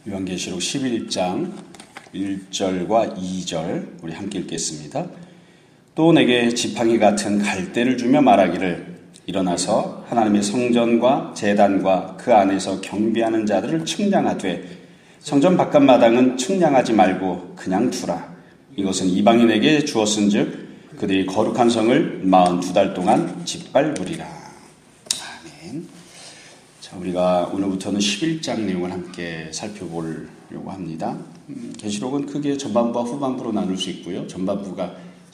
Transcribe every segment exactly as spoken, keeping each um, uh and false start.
요한계시록 십일 장 일 절과 이 절 우리 함께 읽겠습니다. 또 내게 지팡이 같은 갈대를 주며 말하기를 일어나서 하나님의 성전과 제단과 그 안에서 경배하는 자들을 측량하되 성전 바깥 마당은 측량하지 말고 그냥 두라. 이것은 이방인에게 주었은즉 그들이 거룩한 성을 마흔두 달 동안 짓밟으리라. 아멘. 자, 우리가 오늘부터는 십일 장 내용을 함께 살펴보려고 합니다. 음, 계시록은 크게 전반부와 후반부로 나눌 수 있고요. 전반부가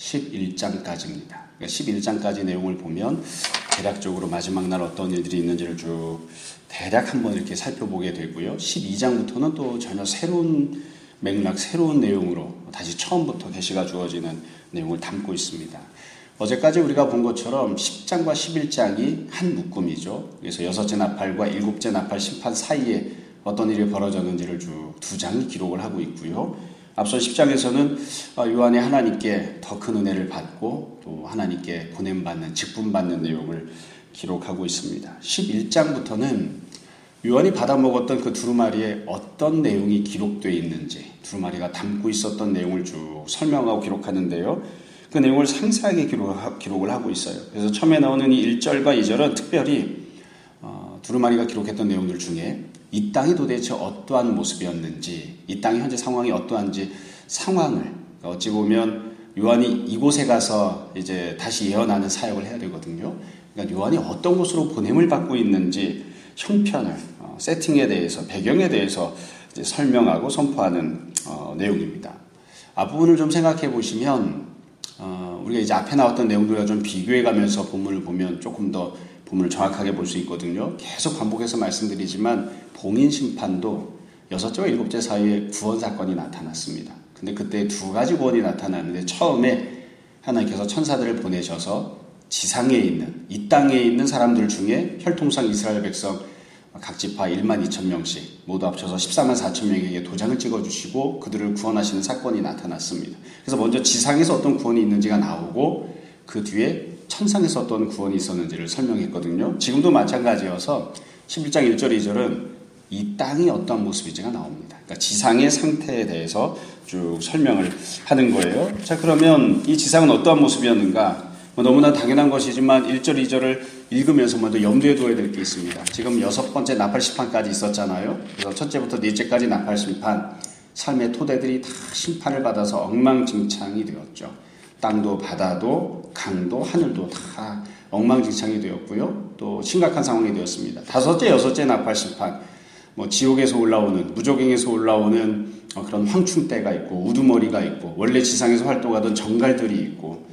십일 장까지입니다. 그러니까 십일 장까지 내용을 보면 대략적으로 마지막 날 어떤 일들이 있는지를 쭉 대략 한번 이렇게 살펴보게 되고요. 십이 장부터는 또 전혀 새로운 맥락, 새로운 내용으로 다시 처음부터 계시가 주어지는 내용을 담고 있습니다. 어제까지 우리가 본 것처럼 십 장과 십일 장이 한 묶음이죠. 그래서 여섯째 나팔과 일곱째 나팔 심판 사이에 어떤 일이 벌어졌는지를 쭉 두 장이 기록을 하고 있고요. 앞선 십 장에서는 요한이 하나님께 더 큰 은혜를 받고 또 하나님께 보냄받는, 직분받는 내용을 기록하고 있습니다. 십일 장부터는 요한이 받아먹었던 그 두루마리에 어떤 내용이 기록되어 있는지, 두루마리가 담고 있었던 내용을 쭉 설명하고 기록하는데요. 그 내용을 상세하게 기록을 하고 있어요. 그래서 처음에 나오는 이 일 절과 이 절은 특별히 어, 두루마리가 기록했던 내용들 중에 이 땅이 도대체 어떠한 모습이었는지, 이 땅의 현재 상황이 어떠한지 상황을 어찌 보면 요한이 이곳에 가서 이제 다시 예언하는 사역을 해야 되거든요. 그러니까 요한이 어떤 곳으로 보냄을 받고 있는지 형편을, 어, 세팅에 대해서, 배경에 대해서 이제 설명하고 선포하는 어, 내용입니다. 앞부분을 좀 생각해 보시면 어, 우리가 이제 앞에 나왔던 내용들과 좀 비교해 가면서 본문을 보면 조금 더 본문을 정확하게 볼 수 있거든요. 계속 반복해서 말씀드리지만 봉인 심판도 여섯째와 일곱째 사이에 구원 사건이 나타났습니다. 근데 그때 두 가지 구원이 나타났는데 처음에 하나님께서 천사들을 보내셔서 지상에 있는, 이 땅에 있는 사람들 중에 혈통상 이스라엘 백성 각 지파 일만 이천 명씩 모두 합쳐서 십사만 사천 명에게 도장을 찍어주시고 그들을 구원하시는 사건이 나타났습니다. 그래서 먼저 지상에서 어떤 구원이 있는지가 나오고 그 뒤에 천상에서 어떤 구원이 있었는지를 설명했거든요. 지금도 마찬가지여서 십일 장 일 절 이 절은 이 땅이 어떤 모습인지가 나옵니다. 그러니까 지상의 상태에 대해서 쭉 설명을 하는 거예요. 자, 그러면 이 지상은 어떠한 모습이었는가? 뭐 너무나 당연한 것이지만 일 절 이 절을 읽으면서 먼저 염두에 두어야 될 게 있습니다. 지금 여섯 번째 나팔 심판까지 있었잖아요. 그래서 첫째부터 넷째까지 나팔 심판, 삶의 토대들이 다 심판을 받아서 엉망진창이 되었죠. 땅도 바다도 강도 하늘도 다 엉망진창이 되었고요. 또 심각한 상황이 되었습니다. 다섯째, 여섯째 나팔 심판, 뭐 지옥에서 올라오는, 무조갱에서 올라오는 그런 황충대가 있고 우두머리가 있고 원래 지상에서 활동하던 정갈들이 있고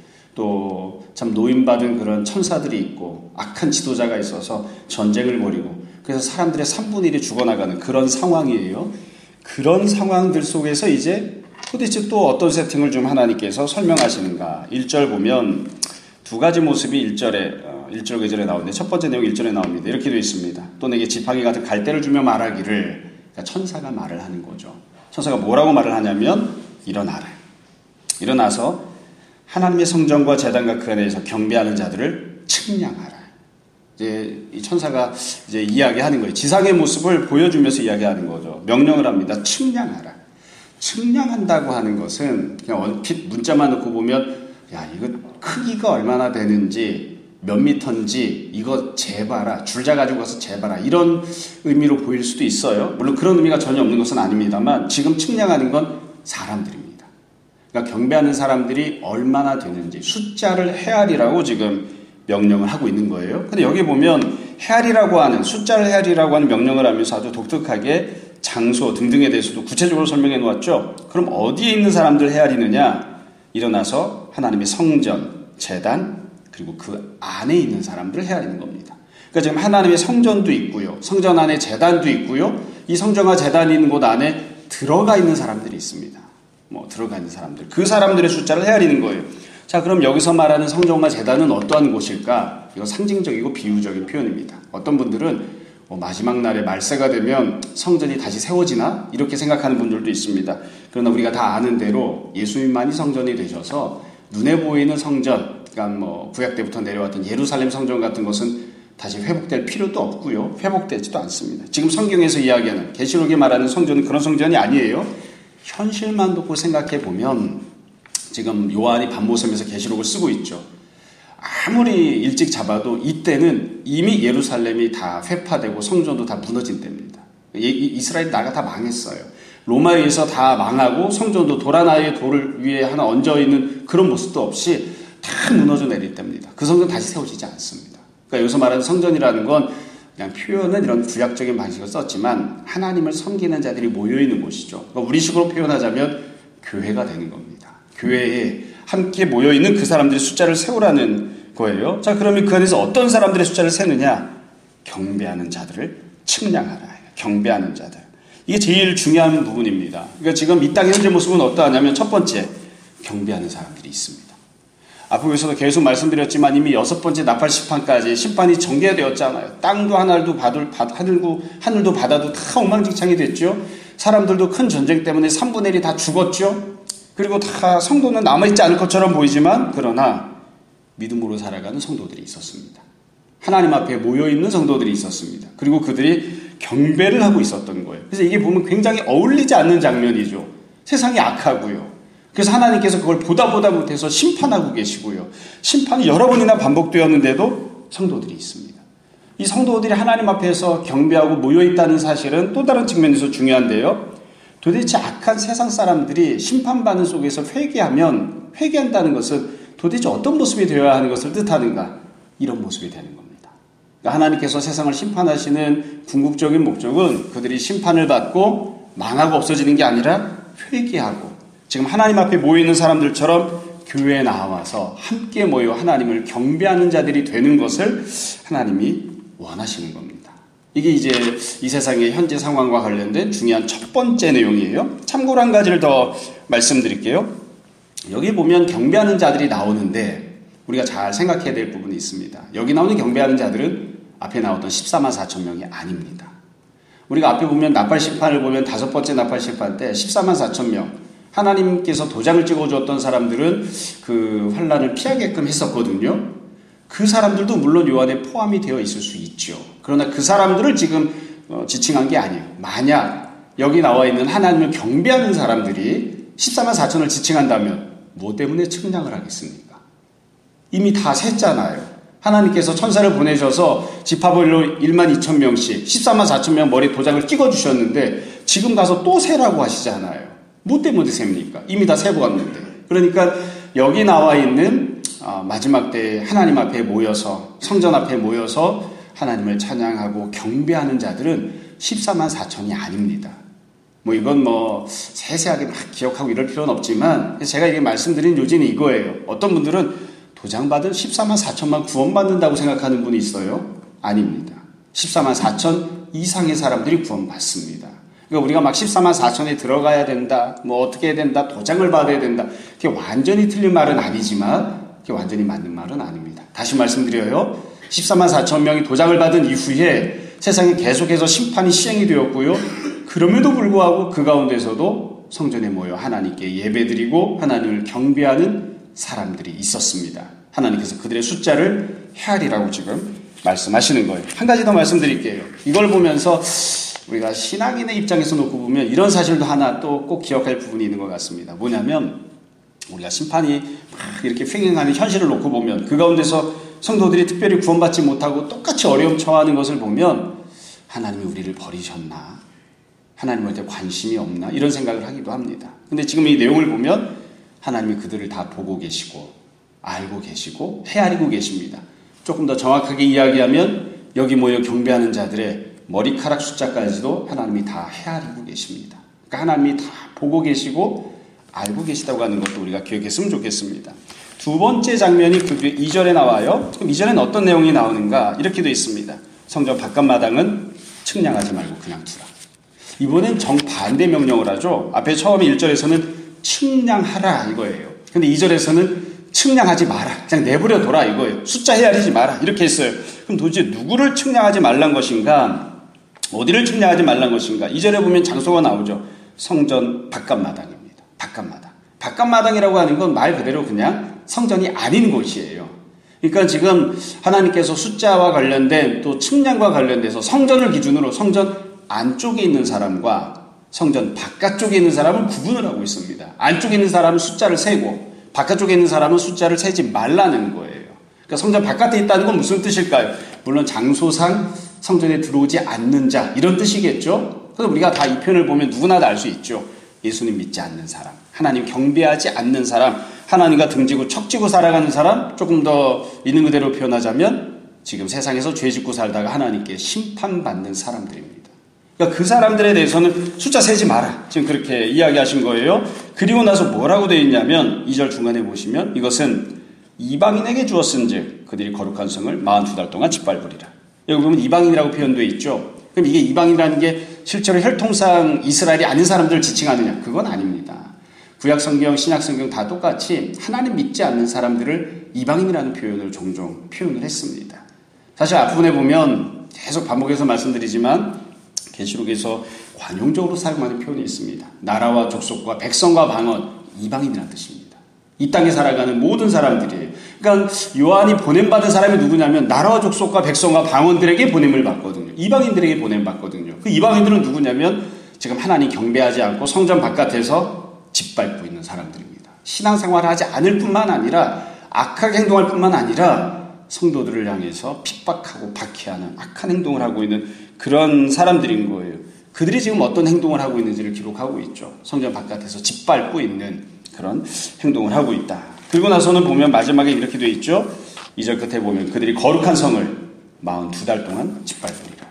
또 참 노임받은 그런 천사들이 있고 악한 지도자가 있어서 전쟁을 벌이고 그래서 사람들의 삼분의 일이 죽어나가는 그런 상황이에요. 그런 상황들 속에서 이제 도대체 또 어떤 세팅을 좀 하나님께서 설명하시는가. 일 절 보면 두 가지 모습이 일 절에 일 절 이 절에 나오는데 첫 번째 내용 일 절에 나옵니다. 이렇게 되어 있습니다. 또 내게 지팡이 같은 갈대를 주며 말하기를, 그러니까 천사가 말을 하는 거죠. 천사가 뭐라고 말을 하냐면 일어나라. 일어나서 하나님의 성전과 제단과 그 안에서 경배하는 자들을 측량하라. 이제 이 천사가 이제 이야기하는 거예요. 지상의 모습을 보여주면서 이야기하는 거죠. 명령을 합니다. 측량하라. 측량한다고 하는 것은 그냥 얼핏 문자만 놓고 보면 야, 이거 크기가 얼마나 되는지 몇 미터인지 이거 재봐라. 줄자 가지고 가서 재봐라. 이런 의미로 보일 수도 있어요. 물론 그런 의미가 전혀 없는 것은 아닙니다만 지금 측량하는 건 사람들입니다. 그러니까 경배하는 사람들이 얼마나 되는지 숫자를 헤아리라고 지금 명령을 하고 있는 거예요. 근데 여기 보면 헤아리라고 하는, 숫자를 헤아리라고 하는 명령을 하면서 아주 독특하게 장소 등등에 대해서도 구체적으로 설명해 놓았죠. 그럼 어디에 있는 사람들 헤아리느냐? 일어나서 하나님의 성전, 제단, 그리고 그 안에 있는 사람들을 헤아리는 겁니다. 그러니까 지금 하나님의 성전도 있고요. 성전 안에 제단도 있고요. 이 성전과 제단이 있는 곳 안에 들어가 있는 사람들이 있습니다. 뭐 들어가 있는 사람들. 그 사람들의 숫자를 헤아리는 거예요. 자, 그럼 여기서 말하는 성전과 제단은 어떠한 곳일까? 이거 상징적이고 비유적인 표현입니다. 어떤 분들은 어, 마지막 날에 말세가 되면 성전이 다시 세워지나? 이렇게 생각하는 분들도 있습니다. 그러나 우리가 다 아는 대로 예수님만이 성전이 되셔서 눈에 보이는 성전, 그러니까 뭐 구약 때부터 내려왔던 예루살렘 성전 같은 것은 다시 회복될 필요도 없고요. 회복되지도 않습니다. 지금 성경에서 이야기하는 계시록이 말하는 성전은 그런 성전이 아니에요. 현실만 놓고 생각해 보면 지금 요한이 반모섬에서 계시록을 쓰고 있죠. 아무리 일찍 잡아도 이때는 이미 예루살렘이 다 회파되고 성전도 다 무너진 때입니다. 이스라엘 나라가 다 망했어요. 로마에 의해서 다 망하고 성전도 돌 하나의 돌을 위에 하나 얹어있는 그런 모습도 없이 다 무너져 내릴 때입니다. 그 성전 다시 세워지지 않습니다. 그러니까 여기서 말하는 성전이라는 건 그냥 표현은 이런 구약적인 방식을 썼지만 하나님을 섬기는 자들이 모여있는 곳이죠. 그러니까 우리식으로 표현하자면 교회가 되는 겁니다. 교회에 함께 모여있는 그 사람들의 숫자를 세우라는 거예요. 자, 그러면 그 안에서 어떤 사람들의 숫자를 세느냐? 경배하는 자들을 측량하라. 경배하는 자들. 이게 제일 중요한 부분입니다. 그러니까 지금 이 땅의 현재 모습은 어떠하냐면 첫 번째, 경배하는 사람들이 있습니다. 앞부에서도 계속 말씀드렸지만 이미 여섯 번째 나팔 심판까지 심판이 전개되었잖아요. 땅도 하늘도 바들, 하늘도, 하늘도 바다도 다 엉망진창이 됐죠. 사람들도 큰 전쟁 때문에 삼분의 일이 다 죽었죠. 그리고 다 성도는 남아있지 않을 것처럼 보이지만 그러나 믿음으로 살아가는 성도들이 있었습니다. 하나님 앞에 모여있는 성도들이 있었습니다. 그리고 그들이 경배를 하고 있었던 거예요. 그래서 이게 보면 굉장히 어울리지 않는 장면이죠. 세상이 악하고요. 그래서 하나님께서 그걸 보다 보다 못해서 심판하고 계시고요. 심판이 여러 번이나 반복되었는데도 성도들이 있습니다. 이 성도들이 하나님 앞에서 경배하고 모여있다는 사실은 또 다른 측면에서 중요한데요. 도대체 악한 세상 사람들이 심판받는 속에서 회개하면 회개한다는 것은 도대체 어떤 모습이 되어야 하는 것을 뜻하는가? 이런 모습이 되는 겁니다. 그러니까 하나님께서 세상을 심판하시는 궁극적인 목적은 그들이 심판을 받고 망하고 없어지는 게 아니라 회개하고 지금 하나님 앞에 모여있는 사람들처럼 교회에 나와서 함께 모여 하나님을 경배하는 자들이 되는 것을 하나님이 원하시는 겁니다. 이게 이제 이 세상의 현재 상황과 관련된 중요한 첫 번째 내용이에요. 참고로 한 가지를 더 말씀드릴게요. 여기 보면 경배하는 자들이 나오는데 우리가 잘 생각해야 될 부분이 있습니다. 여기 나오는 경배하는 자들은 앞에 나오던 십사만 사천 명이 아닙니다. 우리가 앞에 보면 나팔 심판을 보면 다섯 번째 나팔 심판 때 십사만 사천 명 하나님께서 도장을 찍어주었던 사람들은 그 환란을 피하게끔 했었거든요. 그 사람들도 물론 요 안에 포함이 되어 있을 수 있죠. 그러나 그 사람들을 지금 지칭한 게 아니에요. 만약 여기 나와 있는 하나님을 경배하는 사람들이 십사만 사천을 지칭한다면 뭐 때문에 측량을 하겠습니까? 이미 다 셌잖아요. 하나님께서 천사를 보내셔서 지파별로 일만 이천 명씩 십사만 사천 명 머리에 도장을 찍어주셨는데 지금 가서 또 세라고 하시잖아요. 뭐 때문에 셉니까? 이미 다 세보았는데. 그러니까 여기 나와 있는 마지막 때 하나님 앞에 모여서 성전 앞에 모여서 하나님을 찬양하고 경배하는 자들은 십사만 사천이 아닙니다. 뭐 이건 뭐 세세하게 막 기억하고 이럴 필요는 없지만 제가 이게 말씀드린 요지는 이거예요. 어떤 분들은 도장받은 십사만 사천만 구원받는다고 생각하는 분이 있어요. 아닙니다. 십사만 사천 이상의 사람들이 구원받습니다. 그러니까 우리가 막 십사만 사천에 들어가야 된다, 뭐 어떻게 해야 된다, 도장을 받아야 된다. 그게 완전히 틀린 말은 아니지만 그게 완전히 맞는 말은 아닙니다. 다시 말씀드려요. 십사만 사천 명이 도장을 받은 이후에 세상에 계속해서 심판이 시행이 되었고요. 그럼에도 불구하고 그 가운데서도 성전에 모여 하나님께 예배드리고 하나님을 경배하는 사람들이 있었습니다. 하나님께서 그들의 숫자를 헤아리라고 지금 말씀하시는 거예요. 한 가지 더 말씀드릴게요. 이걸 보면서 우리가 신앙인의 입장에서 놓고 보면 이런 사실도 하나 또 꼭 기억할 부분이 있는 것 같습니다. 뭐냐면 우리가 심판이 막 이렇게 횡행하는 현실을 놓고 보면 그 가운데서 성도들이 특별히 구원받지 못하고 똑같이 어려움 처하는 것을 보면 하나님이 우리를 버리셨나? 하나님한테 관심이 없나? 이런 생각을 하기도 합니다. 근데 지금 이 내용을 보면 하나님이 그들을 다 보고 계시고 알고 계시고 헤아리고 계십니다. 조금 더 정확하게 이야기하면 여기 모여 경배하는 자들의 머리카락 숫자까지도 하나님이 다 헤아리고 계십니다. 그러니까 하나님이 다 보고 계시고 알고 계시다고 하는 것도 우리가 기억했으면 좋겠습니다. 두 번째 장면이 그 이 절에 나와요. 그럼 이 절에는 어떤 내용이 나오는가? 이렇게 되어 있습니다. 성전 바깥마당은 측량하지 말고 그냥 두라. 이번엔 정반대 명령을 하죠. 앞에 처음에 일 절에서는 측량하라 이거예요. 근데 이 절에서는 측량하지 마라. 그냥 내버려 둬라 이거예요. 숫자 헤아리지 마라. 이렇게 했어요. 그럼 도대체 누구를 측량하지 말란 것인가? 어디를 측량하지 말란 것인가? 이 절에 보면 장소가 나오죠. 성전 바깥마당입니다. 바깥마당. 바깥마당이라고 하는 건 말 그대로 그냥 성전이 아닌 곳이에요. 그러니까 지금 하나님께서 숫자와 관련된 또 측량과 관련돼서 성전을 기준으로 성전 안쪽에 있는 사람과 성전 바깥쪽에 있는 사람을 구분을 하고 있습니다. 안쪽에 있는 사람은 숫자를 세고 바깥쪽에 있는 사람은 숫자를 세지 말라는 거예요. 그러니까 성전 바깥에 있다는 건 무슨 뜻일까요? 물론 장소상 성전에 들어오지 않는 자 이런 뜻이겠죠. 그래서 우리가 다 이 표현을 보면 누구나 다 알 수 있죠. 예수님 믿지 않는 사람, 하나님 경배하지 않는 사람, 하나님과 등지고 척지고 살아가는 사람, 조금 더 있는 그대로 표현하자면 지금 세상에서 죄 짓고 살다가 하나님께 심판받는 사람들입니다. 그러니까 그 사람들에 대해서는 숫자 세지 마라. 지금 그렇게 이야기하신 거예요. 그리고 나서 뭐라고 되어 있냐면 이 절 중간에 보시면 이것은 이방인에게 주었은즉 그들이 거룩한 성을 마흔두 달 동안 짓밟으리라. 여기 보면 이방인이라고 표현되어 있죠. 그럼 이게 이방인이라는 게 실제로 혈통상 이스라엘이 아닌 사람들을 지칭하느냐? 그건 아닙니다. 구약 성경, 신약 성경 다 똑같이 하나님 믿지 않는 사람들을 이방인이라는 표현을 종종 표현을 했습니다. 사실 앞부분에 보면 계속 반복해서 말씀드리지만 계시록에서 관용적으로 사용하는 표현이 있습니다. 나라와 족속과 백성과 방언, 이방인이라는 뜻입니다. 이 땅에 살아가는 모든 사람들이에요. 그러니까 요한이 보냄받은 사람이 누구냐면 나라와 족속과 백성과 방언들에게 보냄을 받거든요. 이방인들에게 보냄받거든요. 그 이방인들은 누구냐면 지금 하나님 경배하지 않고 성전 바깥에서 짓밟고 있는 사람들입니다. 신앙생활을 하지 않을 뿐만 아니라 악하게 행동할 뿐만 아니라 성도들을 향해서 핍박하고 박해하는 악한 행동을 하고 있는 그런 사람들인 거예요. 그들이 지금 어떤 행동을 하고 있는지를 기록하고 있죠. 성전 바깥에서 짓밟고 있는 그런 행동을 하고 있다. 그리고 나서는 보면 마지막에 이렇게 되어 있죠. 이 절 끝에 보면 그들이 거룩한 성을 마흔두 달 동안 짓밟으리라.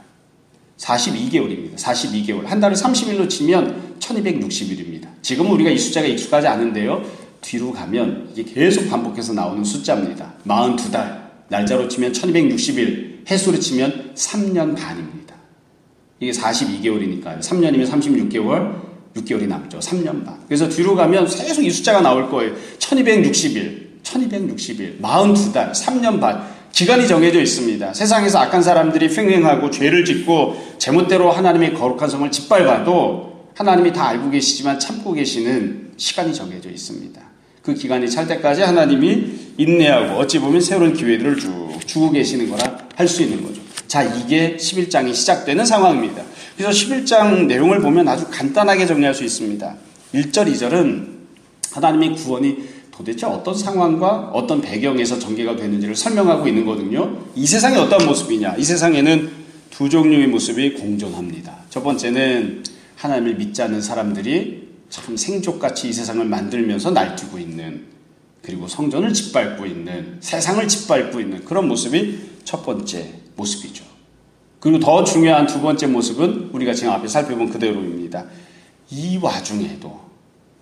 사십이 개월입니다. 사십이 개월. 한 달을 삼십 일로 치면 천이백육십 일입니다. 지금은 우리가 이 숫자가 익숙하지 않은데요. 뒤로 가면 이게 계속 반복해서 나오는 숫자입니다. 마흔두 달. 날짜로 치면 천이백육십 일. 해수로 치면 삼 년 반입니다. 이게 사십이 개월이니까요. 삼 년이면 삼십육 개월. 육 개월이 남죠. 삼 년 반. 그래서 뒤로 가면 계속 이 숫자가 나올 거예요. 천이백육십 일, 천이백육십 일, 마흔두 달, 삼 년 반. 기간이 정해져 있습니다. 세상에서 악한 사람들이 횡행하고 죄를 짓고 제멋대로 하나님의 거룩한 성을 짓밟아도 하나님이 다 알고 계시지만 참고 계시는 시간이 정해져 있습니다. 그 기간이 찰 때까지 하나님이 인내하고 어찌 보면 새로운 기회들을 쭉 주고 계시는 거라 할 수 있는 거죠. 자, 이게 십일 장이 시작되는 상황입니다. 그래서 십일 장 내용을 보면 아주 간단하게 정리할 수 있습니다. 일 절, 이 절은 하나님의 구원이 도대체 어떤 상황과 어떤 배경에서 전개가 되는지를 설명하고 있는 거거든요. 이 세상이 어떤 모습이냐? 이 세상에는 두 종류의 모습이 공존합니다. 첫 번째는 하나님을 믿지 않는 사람들이 참 생족같이 이 세상을 만들면서 날뛰고 있는, 그리고 성전을 짓밟고 있는, 세상을 짓밟고 있는 그런 모습이 첫 번째 모습이죠. 그리고 더 중요한 두 번째 모습은 우리가 지금 앞에 살펴본 그대로입니다. 이 와중에도,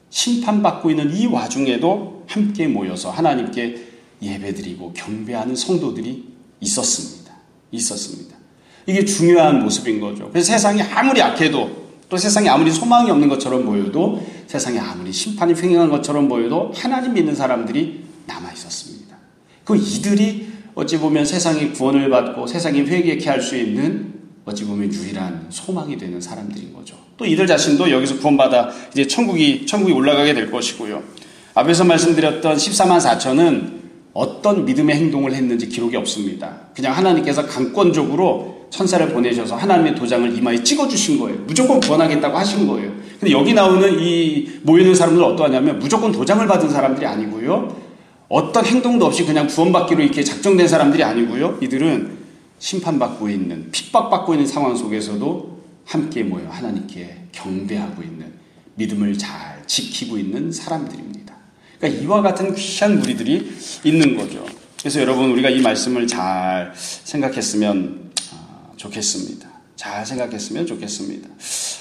심판받고 있는 이 와중에도 함께 모여서 하나님께 예배드리고 경배하는 성도들이 있었습니다. 있었습니다. 이게 중요한 모습인 거죠. 그래서 세상이 아무리 악해도, 또 세상에 아무리 소망이 없는 것처럼 보여도, 세상에 아무리 심판이 횡행한 것처럼 보여도 하나님 믿는 사람들이 남아 있었습니다. 그 이들이 어찌 보면 세상이 구원을 받고 세상이 회개케 할 수 있는 어찌 보면 유일한 소망이 되는 사람들인 거죠. 또 이들 자신도 여기서 구원받아 이제 천국이 천국이 올라가게 될 것이고요. 앞에서 말씀드렸던 십사만 사천은 어떤 믿음의 행동을 했는지 기록이 없습니다. 그냥 하나님께서 강권적으로 천사를 보내셔서 하나님의 도장을 이마에 찍어주신 거예요. 무조건 구원하겠다고 하신 거예요. 근데 여기 나오는 이 모이는 사람들은 어떠하냐면 무조건 도장을 받은 사람들이 아니고요. 어떤 행동도 없이 그냥 구원받기로 이렇게 작정된 사람들이 아니고요. 이들은 심판받고 있는, 핍박받고 있는 상황 속에서도 함께 모여 하나님께 경배하고 있는, 믿음을 잘 지키고 있는 사람들입니다. 그러니까 이와 같은 귀한 무리들이 있는 거죠. 그래서 여러분, 우리가 이 말씀을 잘 생각했으면 좋겠습니다. 잘 생각했으면 좋겠습니다.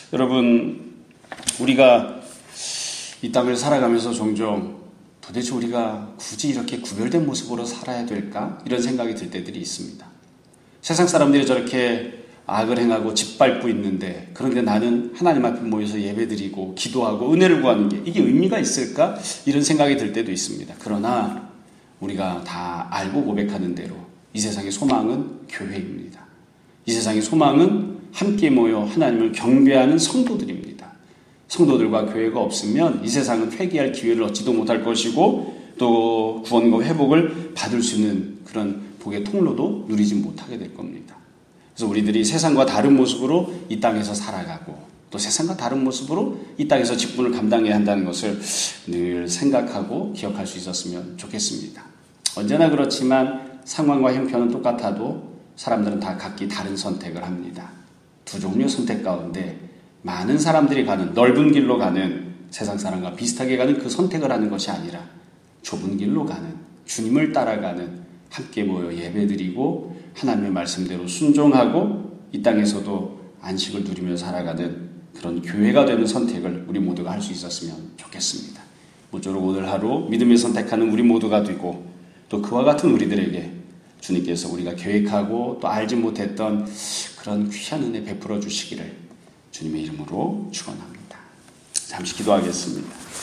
여러분, 우리가 이 땅을 살아가면서 종종 도대체 우리가 굳이 이렇게 구별된 모습으로 살아야 될까? 이런 생각이 들 때들이 있습니다. 세상 사람들이 저렇게 악을 행하고 짓밟고 있는데, 그런데 나는 하나님 앞에 모여서 예배드리고 기도하고 은혜를 구하는 게 이게 의미가 있을까? 이런 생각이 들 때도 있습니다. 그러나 우리가 다 알고 고백하는 대로 이 세상의 소망은 교회입니다. 이 세상의 소망은 함께 모여 하나님을 경배하는 성도들입니다. 성도들과 교회가 없으면 이 세상은 회개할 기회를 얻지도 못할 것이고 또 구원과 회복을 받을 수 있는 그런 복의 통로도 누리지 못하게 될 겁니다. 그래서 우리들이 세상과 다른 모습으로 이 땅에서 살아가고 또 세상과 다른 모습으로 이 땅에서 직분을 감당해야 한다는 것을 늘 생각하고 기억할 수 있었으면 좋겠습니다. 언제나 그렇지만 상황과 형편은 똑같아도 사람들은 다 각기 다른 선택을 합니다. 두 종류의 선택 가운데 많은 사람들이 가는 넓은 길로 가는 세상 사람과 비슷하게 가는 그 선택을 하는 것이 아니라 좁은 길로 가는 주님을 따라가는 함께 모여 예배드리고 하나님의 말씀대로 순종하고 이 땅에서도 안식을 누리며 살아가는 그런 교회가 되는 선택을 우리 모두가 할 수 있었으면 좋겠습니다. 모쪼록 오늘 하루 믿음을 선택하는 우리 모두가 되고 또 그와 같은 우리들에게 주님께서 우리가 계획하고 또 알지 못했던 그런 귀한 은혜 베풀어 주시기를 주님의 이름으로 축원합니다. 잠시 기도하겠습니다.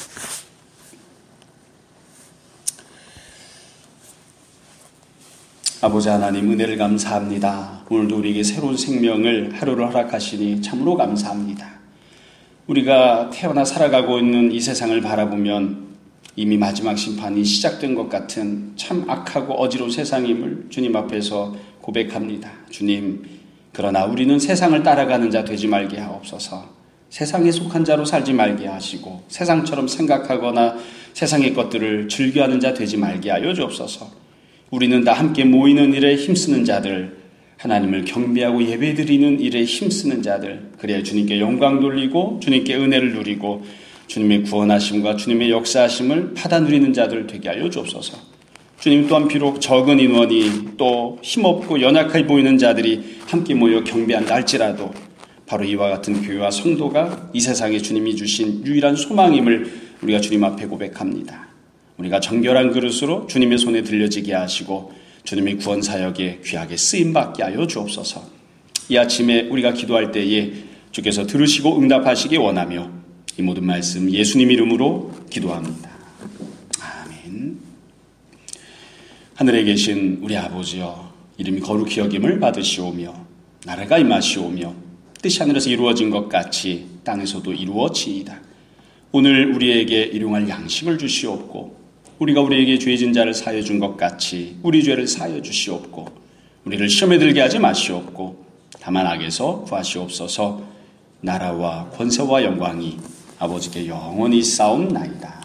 아버지 하나님, 은혜를 감사합니다. 오늘도 우리에게 새로운 생명을 하루를 허락하시니 참으로 감사합니다. 우리가 태어나 살아가고 있는 이 세상을 바라보면 이미 마지막 심판이 시작된 것 같은 참 악하고 어지러운 세상임을 주님 앞에서 고백합니다. 주님, 그러나 우리는 세상을 따라가는 자 되지 말게 하옵소서. 세상에 속한 자로 살지 말게 하시고 세상처럼 생각하거나 세상의 것들을 즐겨하는 자 되지 말게 하여 주옵소서. 우리는 다 함께 모이는 일에 힘쓰는 자들, 하나님을 경배하고 예배드리는 일에 힘쓰는 자들, 그래야 주님께 영광 돌리고 주님께 은혜를 누리고 주님의 구원하심과 주님의 역사하심을 받아 누리는 자들 되게 하여 주옵소서. 주님 또한 비록 적은 인원이 또 힘없고 연약해 보이는 자들이 함께 모여 경배한다 할지라도 바로 이와 같은 교회와 성도가 이 세상에 주님이 주신 유일한 소망임을 우리가 주님 앞에 고백합니다. 우리가 정결한 그릇으로 주님의 손에 들려지게 하시고 주님의 구원 사역에 귀하게 쓰임받게 하여 주옵소서. 이 아침에 우리가 기도할 때에 주께서 들으시고 응답하시기 원하며 이 모든 말씀 예수님 이름으로 기도합니다. 아멘. 하늘에 계신 우리 아버지여, 이름이 거룩히 여김을 받으시오며 나라가 임하시오며 뜻이 하늘에서 이루어진 것 같이 땅에서도 이루어지이다. 오늘 우리에게 일용할 양식을 주시옵고 우리가 우리에게 죄 진 자를 사하여 준 것 같이 우리 죄를 사하여 주시옵고 우리를 시험에 들게 하지 마시옵고 다만 악에서 구하시옵소서. 나라와 권세와 영광이 아버지께 영원히 싸움나이다.